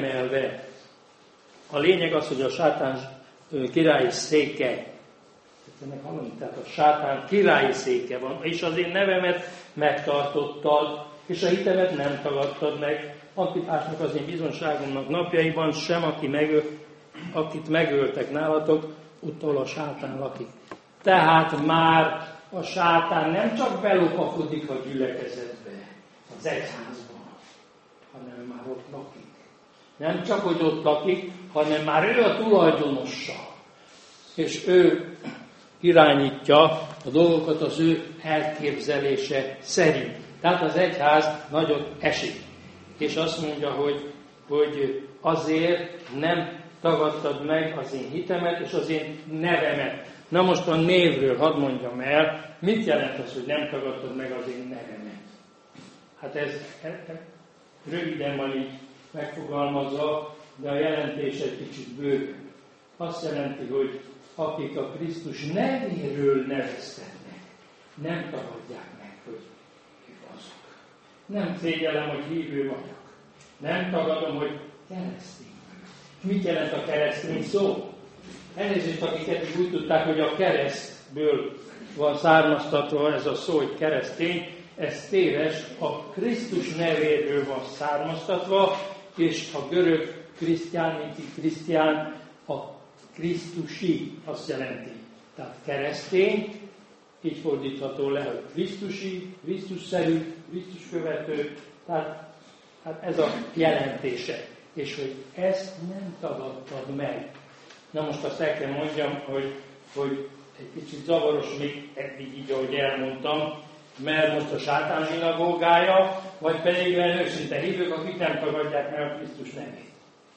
kiemelve. A lényeg az, hogy a sátán királyi széke, Ennek hallani, tehát a sátán királyi széke van, és az én nevemet megtartottad, és a hitemet nem tagadtad meg. Antipásnak az én bizonságomnak napjaiban sem, akit megöltek nálatok, ott, ahol a sátán lakik. Tehát már a sátán nem csak belopakodik a gyülekezetbe, az egyházban, hanem már ott lakik. Nem csak, hogy ott lakik, hanem már ő a tulajdonossa. És ő irányítja a dolgokat az ő elképzelése szerint. Tehát az egyház nagyot esik. És azt mondja, hogy azért nem tagadtad meg az én hitemet és az én nevemet. Na most a névről hadd mondjam el, mit jelent az, hogy nem tagadtad meg az én nevemet? Hát ez röviden van így megfogalmazva, de a jelentés egy kicsit bővebb. Azt jelenti, hogy akik a Krisztus nevéről neveztetnek, nem tagadják meg, hogy ők azok. Nem szégyellem, hogy hívő vagyok. Nem tagadom, hogy keresztény vagyok. Mit jelent a keresztény szó? Elnézést, akiket úgy tudták, hogy a keresztből van származtatva ez a szó, hogy keresztény, ez téves, a Krisztus nevéről van származtatva, és a görög krisztián, mint krisztián, a krisztusi azt jelenti. Tehát keresztény, így fordítható le, hogy krisztusi, krisztusszerű, Krisztus követő, tehát ez a jelentése. És hogy ezt nem tagadtad meg. Na most azt el kell mondjam, hogy egy kicsit zavaros még eddig így, ahogy elmondtam, mert most a sátán zsinagógája, vagy pedig olyan őszinte hívők, akik nem tagadják meg a Krisztus nevét.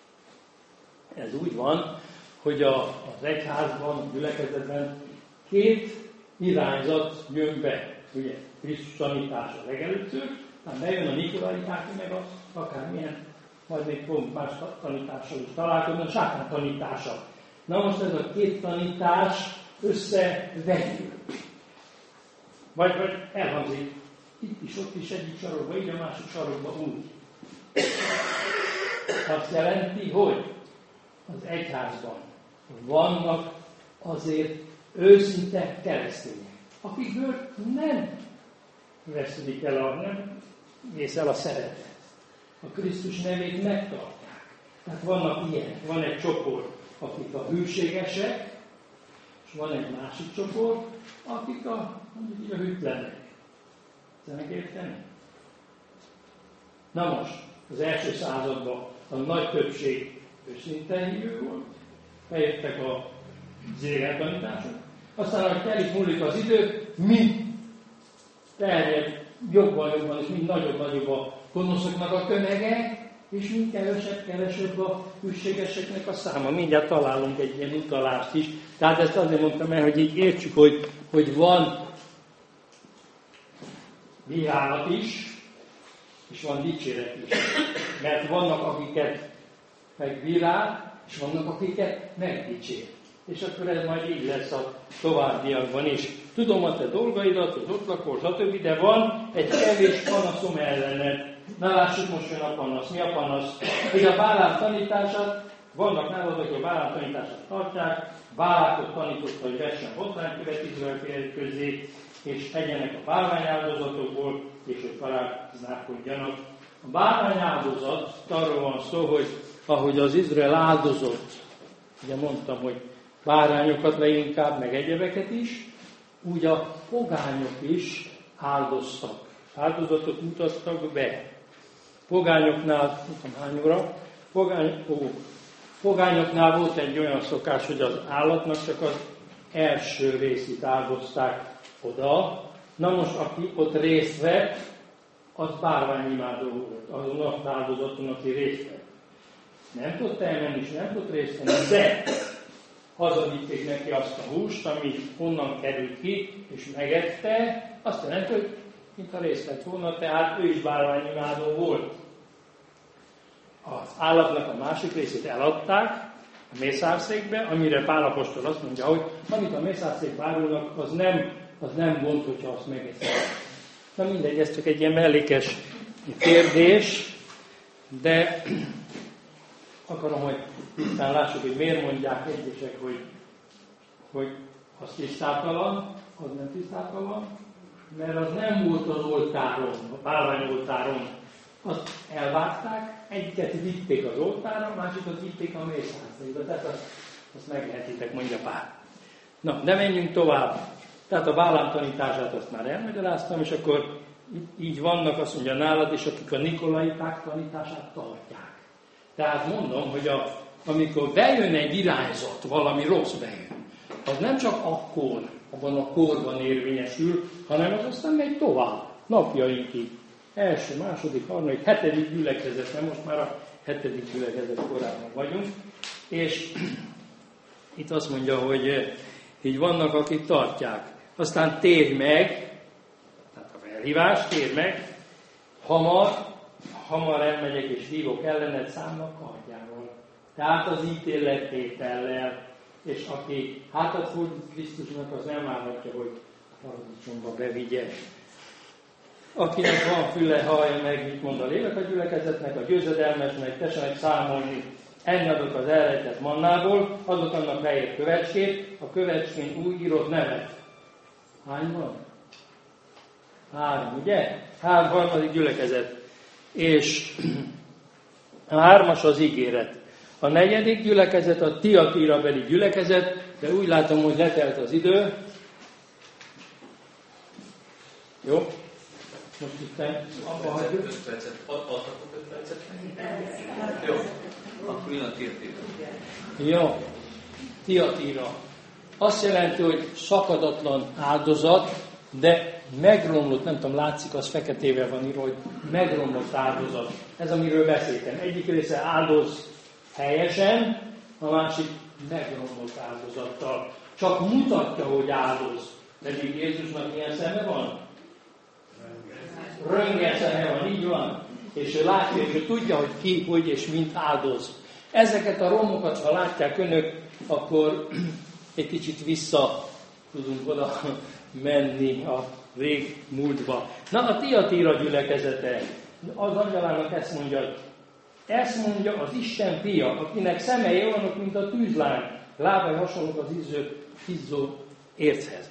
Ez úgy van, hogy az egyházban, a gyülekezetben két irányzat jön be. Ugye Krisztus tanítása legelőször, aztán bejön a nikolaitáki, meg akármilyen, majd még fogunk más tanítással is találkozni, a sátán tanítása. Na most ez a két tanítás összevegyül. Vagy elhangzik itt is, ott is, egyik sarokban, így a másik sarokban úgy. Azt jelenti, hogy az egyházban vannak azért őszinte keresztények, akikből nem vesződik el nem vész el a szeretet. A Krisztus nevét megtartják. Tehát vannak ilyen, van egy csoport, akik a hűségesek, és van egy másik csoport, akik mondjuk így a hűtlenek. Szeretnék érteni? Na most, az első században a nagy többség őszinte hívő volt, bejöttek a zégeltanítások, aztán, ahogy telik múlik az idő, mind terjed jobban és mind nagyobb a gonoszoknak a tömege, és mind kevesebb a hűségeseknek a száma. Mindjárt találunk egy ilyen utalást is. Tehát ezt azért mondtam el, hogy így értsük, hogy van bírálat is, és van dicséret is. Mert vannak, akiket megbírál, és vannak, akiket megdicsér. És akkor ez majd így lesz a továbbiakban is. Tudom a te dolgaidat, hogy ott lakol, stb., de van egy kevés panaszom ellened. Na lássuk, most jön a panasz. Mi a panasz? Hogy a Bálám tanítását, vannak nálad, akik a Bálám tanítását tartják, Bálákot tanította, hogy vessen botránykövet Izrael férjek közé, és tegyenek a bálványáldozatokból, és hogy paráználkodjanak. A bálványáldozat, arról van szó, hogy ahogy az Izrael áldozott, ugye mondtam, hogy bárányokat leginkább, meg egyebeket is, úgy a pogányok is áldoztak. Áldozatot mutattak be. Pogányoknál, nem tudom hány óra, pogányoknál volt egy olyan szokás, hogy az állatnak csak az első részét áldozták oda. Na most, aki ott részt vett, az bárványimádó volt. Azon a áldozaton, aki részt vett. Nem tudott elmenni, és nem tudott részt venni, de hazavitték neki azt a húst, ami onnan került ki, és megette, azt jelenti, hogy mintha részt vett volna, tehát ő is bálványimádó volt. Az állatnak a másik részét eladták a mészárszékbe, amire Pál apostol azt mondja, hogy amit a mészárszékbe árulnak, az nem gond, hogyha azt megeszik. Na mindegy, ez csak egy ilyen mellékes kérdés, de akarom, hogy tisztán lássuk, hogy miért mondják egyesek, hogy az tisztátalan, az nem tisztátalan, mert az nem volt az oltáron, a bálványoltáron. Azt elvágták, egyiket vitték az oltárra, másikat vitték a mészárszékbe. Tehát azt meglehetitek, mondja Pál. Na, de menjünk tovább. Tehát a Bálám tanítását azt már elmagyaráztam, és akkor így vannak, azt mondja nálad is, akik a nikolaiták tanítását tartják. Tehát mondom, hogy amikor bejön egy irányzat, valami rossz bejön, az nem csak akkor, abban a korban érvényesül, hanem az aztán megy tovább, napjainkig. Első, második, harmadik, 7. gyülekezetben, most már a 7. gyülekezet korában vagyunk, és itt azt mondja, hogy így vannak, akik tartják. Aztán térj meg, tehát a felhívás, térj meg, hamar elmegyek és hívok ellened számnak kardjával. Tehát az ítélettétellel, és aki hátat fordít Krisztusnak, az nem várhatja, hogy a paradicsomba bevigye. Akinek van füle, hallja meg, mit mond a lélek a gyülekezetnek, a győzedelmesnek, tessenek számolni. Enni adok az elrejtett mannából, adok annak helyét kövecskét, a kövecskén új írott nevet. Hány van? 3, ugye? 3. gyülekezet. És a 3. az ígéret. A 4. gyülekezet a Tiatírabeli gyülekezet, de úgy látom, hogy letelt az idő. Jó? Most itt abba hagyjuk. 5 percet. Adhatok 5 percet? Jó. Akkor jön a Tiatira. Jó. Tiatira. Azt jelenti, hogy szakadatlan áldozat, de megromlott, nem tudom, látszik, az feketével van írva, hogy megromlott áldozat. Ez, amiről beszéltem. Egyik része áldoz helyesen, a másik megromlott áldozattal. Csak mutatja, hogy áldoz. Pedig Jézusnak milyen szeme van? Röngel szeme van, így van. És ő látja, és ő tudja, hogy ki, hogy és mint áldoz. Ezeket a romokat, ha látják önök, akkor egy kicsit vissza tudunk oda menni a rég múltba. Na, a Tiatira gyülekezete, az angyalának ezt mondja az Isten fia, akinek szemei olyanok, mint a tűzlány, lábai hasonlók az izzó érchez.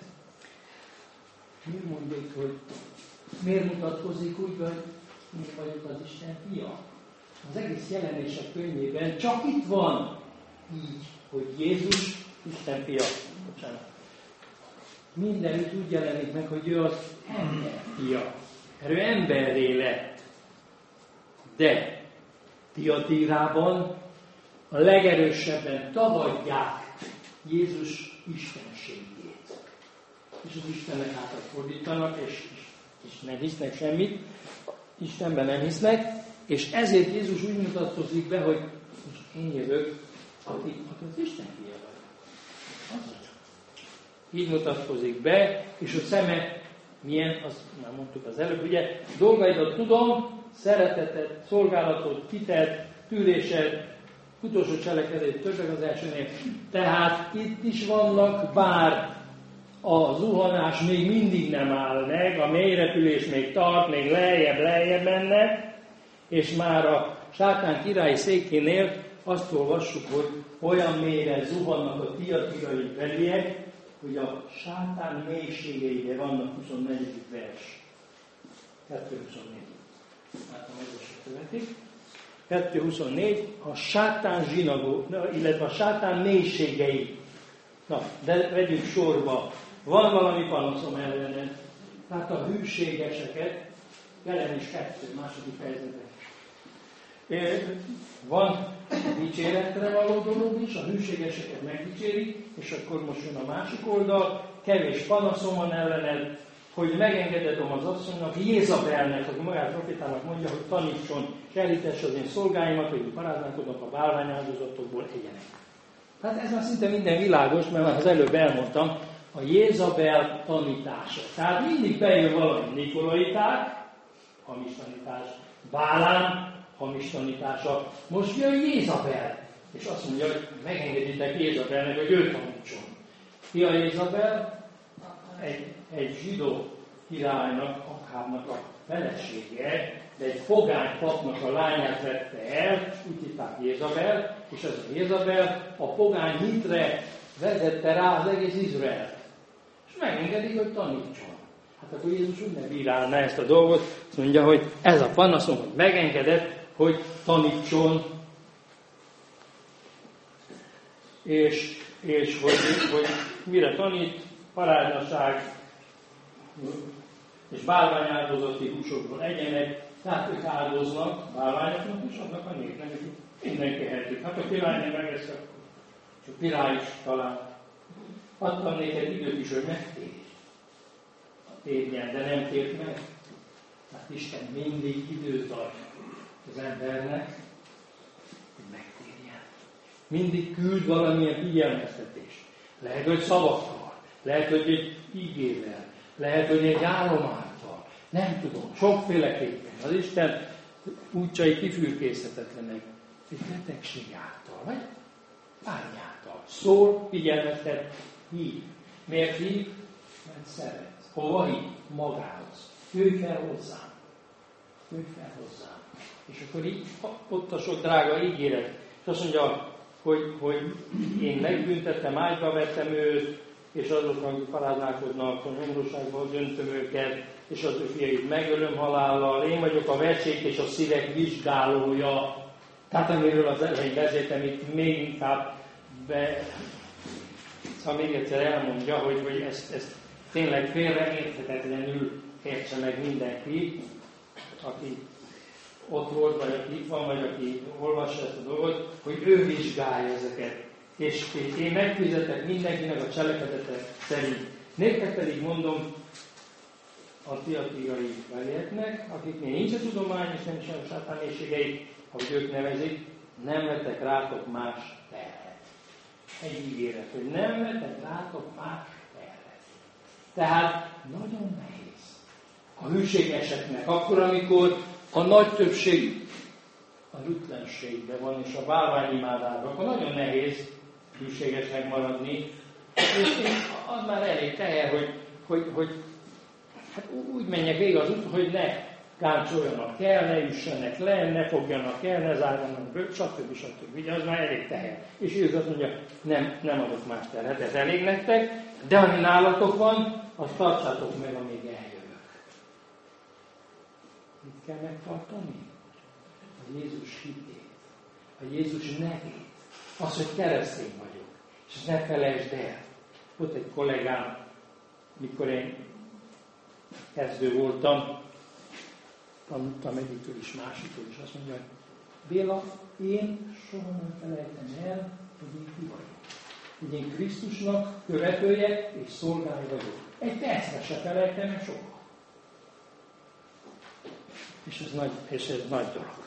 Mi mondjuk, hogy miért mutatkozik úgy, hogy mi vagyok az Isten fia? Az egész Jelenések könyvében csak itt van így, hogy Jézus Isten fia. Bocsánat. Mindenütt úgy jelenik meg, hogy ő az ember fia. Ő emberré lett. De Tiatírában a legerősebben tagadják Jézus istenségét. És az Istennek hátat fordítanak, és nem hisznek semmit, Istenben nem hisznek, és ezért Jézus úgy mutatkozik be, hogy most én jövök, aki az Isten fia vagy. Így mutatkozik be, és a szeme milyen, azt már mondtuk az előbb, ugye, dolgaidat tudom, szeretetet, szolgálatot, hitelt, tűrésed, utolsó cselekedet többek az elsőnél. Tehát itt is vannak, bár a zuhanás még mindig nem áll meg, a mélyrepülés még tart, még lejjebb mennek, és már a sátán királyi székénél azt olvassuk, hogy olyan mélyre zuhannak a tiatirai beliek, hogy a sátán mélységeibe vannak 24. vers. 2.24. Látom, ez is követik. 2.24. A sátán zsinagó, illetve a sátán mélységei. Na, de vegyük sorba. Van valami panaszom ellened. Tehát a hűségeseket, Jelenés 2. második fejezetben. Van dicséretre való dolog is, a hűségeseket megdicsérik, és akkor most jön a másik oldal, kevés panaszom van ellened, hogy megengededom az asszonynak, Jézabelnek, aki magát profétának mondja, hogy tanítson, és elhitesse az én szolgáimat, hogy paráználkodnak a bálványáldozatokból egyenek. Hát ez már szinte minden világos, mert már az előbb elmondtam, a Jézabel tanítása. Tehát mindig bejön valami nikolaiták, hamis tanítás, Bálám, hamis tanítása. Most jön Jézabel, és azt mondja, hogy megengeditek Jézabelnek, hogy ő tanítson. Ki a Jézabel? Egy zsidó királynak, Akhábnak a felesége, de egy pogány papnak a lányát vette el, úgy hívták Jézabel, és ez a Jézabel a pogány hitre vezette rá az egész Izraelt. És megengedik, hogy tanítson. Hát akkor Jézus úgy ne bírálná ezt a dolgot, azt mondja, hogy ez a panaszom, hogy megengedett, hogy tanítson, és hogy mire tanít, paráznaság és bálványáldozati húsokból egyenek, tehát ők áldoznak bálványoknak, és adnak a népnek, és mindenki ehetik. Hát a király nem megesz, és a király is talán. Adtam néked időt is, hogy megtérj. Térjen, de nem tért meg. Hát Isten mindig időt ad az embernek, hogy megtérjen. Mindig küld valamilyen figyelmeztetést. Lehet, hogy szavakkal, lehet, hogy egy ígével, lehet, hogy egy álomáltal. Nem tudom, sokféleképpen. Az Isten útjai kifürkészhetetlenek. Egy betegség által, vagy bármi által. Szól, figyelmeztet, hív. Miért hív? Mert szeret. Hova hív? Magához. Jöjj fel hozzám. Jöjj fel hozzám. És akkor így, ott a sok drága ígéret. És azt mondja, hogy én megbüntettem, ágyba vettem őt, és azoknak, akik paráználkodnak, a nyomorúságban döntöm őket, és az ő fiait megölöm halállal. Én vagyok a vesék és a szívek vizsgálója. Tehát amiről az elején beszéltem, itt még inkább szóval még egyszer elmondja, hogy ezt tényleg félreérthetetlenül értse meg mindenki, aki ott volt, vagy aki itt van, vagy aki olvassa ezt a dolgot, hogy ő vizsgálja ezeket. És én megfizetek mindenkinek a cselekedetek szerint. Nektek pedig mondom a tiatiriai belieknek, akiknél nincs a tudomány, és nem is a sátánészségeik, ahogy ők nevezik, nem vetek rátok más terhet. Egy ígéret, hogy nem vetek rátok más terhet. Tehát nagyon nehéz a hűségeseknek, akkor, amikor a nagy többség a hűtlenségben van, és a bálványimádában, akkor nagyon nehéz hűségesnek maradni. És az már elég teher, hogy hát úgy menjek végig az út, hogy ne káncsoljanak el, ne üssenek le, ne fogjanak el, ne zárjanak be, stb. Ugye az már elég teher. És Jézus azt mondja, nem adok más terhet, ez elég nektek, de ami nálatok van, azt tartsátok meg, amíg eljövök. Mit kell megtartani? A Jézus hitét, a Jézus nevét, az, hogy keresztény vagyok. És ezt ne felejtsd el. Volt egy kollégám, mikor én kezdő voltam, tanultam egyiktől is, másiktól is, azt mondja, hogy Béla, én soha nem felejtem el, hogy én ki vagyok. Hogy én Krisztusnak követője és szolgálja vagyok. Egy percre se felejtem el soha. És ez nagy dolog.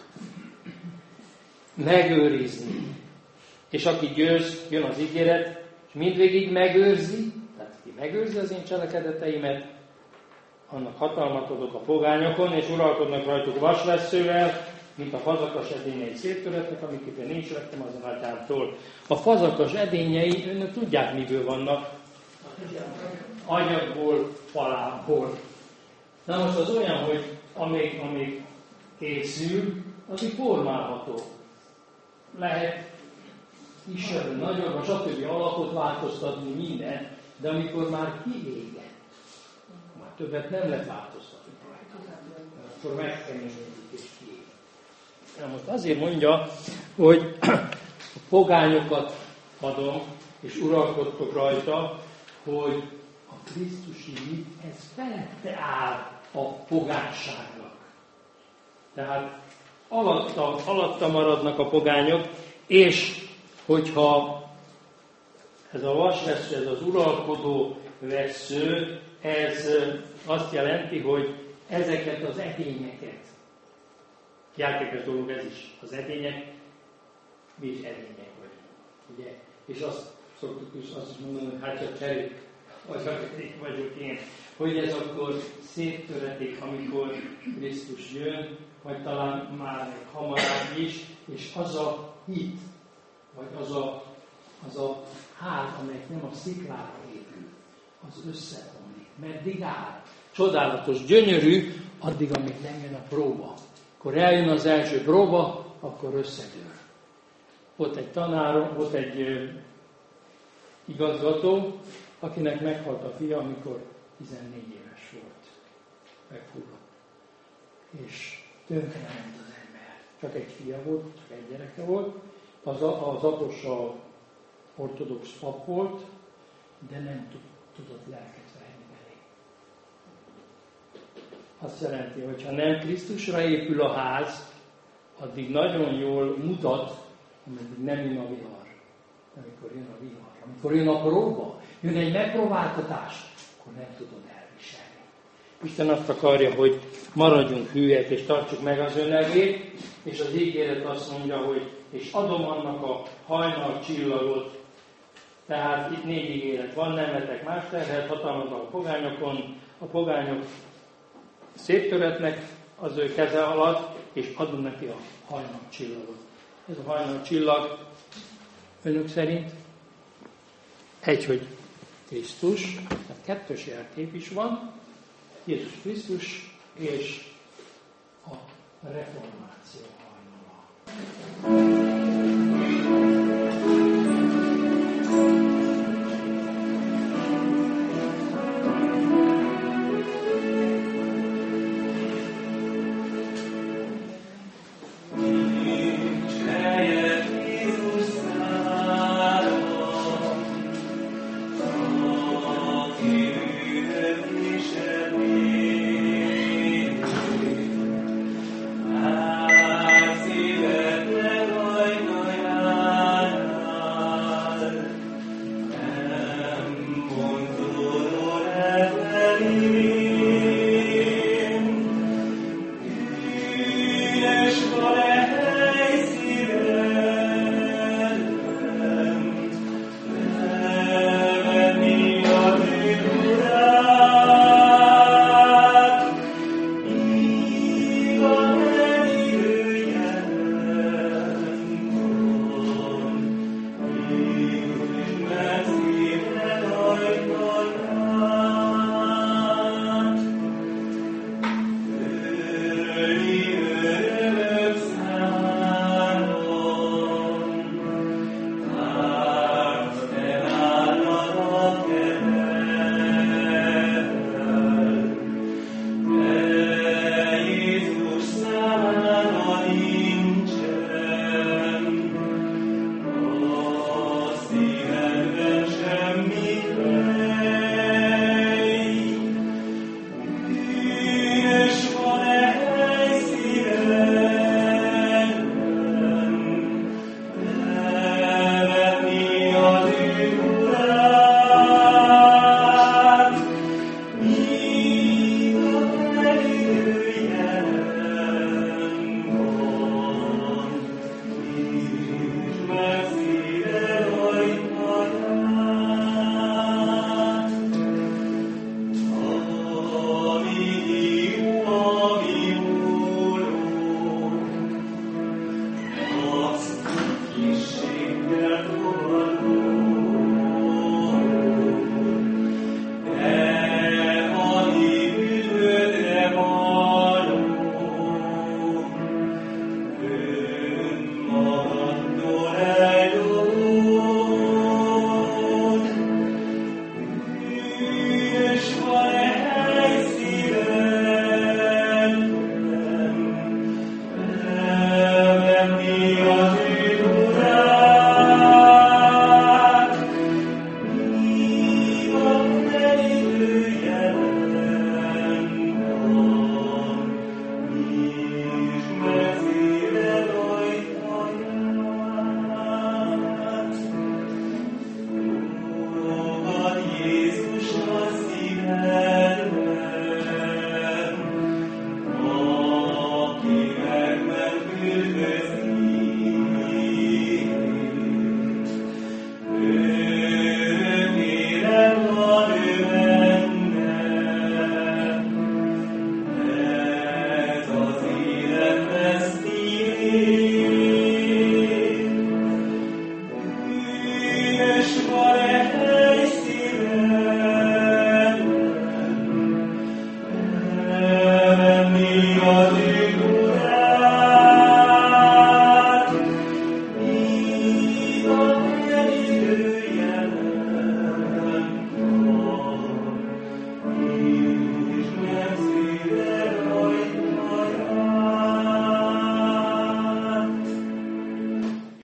Megőrizni. És aki győz, jön az ígéret, és mindvégig megőrzi, tehát aki megőrzi az én cselekedeteimet, annak hatalmat adok a pogányokon, és uralkodnak rajtuk vasvesszővel, mint a fazakas edényei széttörettek, amiket én nincs vettem az atyámtól. A fazakas edényei, önök tudják, miből vannak? Anyagból, falából. Na most az olyan, hogy amíg készül, az formálható. Lehet kisebb, nagyobb, stb. Alapot változtatni, minden, de amikor már kiégett, már többet nem lehet változtatni rajta. Akkor megkeményedik és kiég. Na most azért mondja, hogy a pogányokat adom, és uralkodtok rajta, hogy a krisztusi hit, ez felette áll a pogányságnak. Tehát alatta maradnak a pogányok, és hogyha ez a vasvessző, ez az uralkodó vessző, ez azt jelenti, hogy ezeket az edényeket, játékos dolog ez is, az edények, mi is edények vagyunk, ugye? És azt szoktuk is azt mondani, hogy hát csak cserék, vagyok én, hogy ez akkor széttöretik, amikor Krisztus jön, vagy talán már hamarabb is, és az a hit, vagy az a ház, amelyik nem a sziklára épül, az összeomlik. Meddig áll? Csodálatos, gyönyörű, addig, amíg nem jön a próba. Akkor eljön az első próba, akkor összedől. Volt egy tanárom, volt egy igazgató, akinek meghalt a fia, amikor 14 éves volt. Meghullott. És tönkrement az ember. Csak egy fia volt, csak egy gyereke volt. Az apósa ortodox pap volt, de nem tudott lelket venni belé. Azt jelenti, hogy ha nem Krisztusra épül a ház, addig nagyon jól mutat, ameddig nem jön a vihar. Amikor jön a vihar, amikor jön a próba, jön egy megpróbáltatás, akkor nem tudod elviselni. Isten azt akarja, hogy maradjunk hűek, és tartsuk meg az önegét, és az ígéret azt mondja, hogy és adom annak a hajnal csillagot. Tehát itt 4 ígéret van, nem vetek más terhet, hatalmat a pogányokon, a pogányok széttöretnek az ő keze alatt, és adom neki a hajnal csillagot. Ez a hajnal csillag önök szerint hogy Krisztus, tehát 2 jelkép is van, Jézus Krisztus és a reformáció hajnala.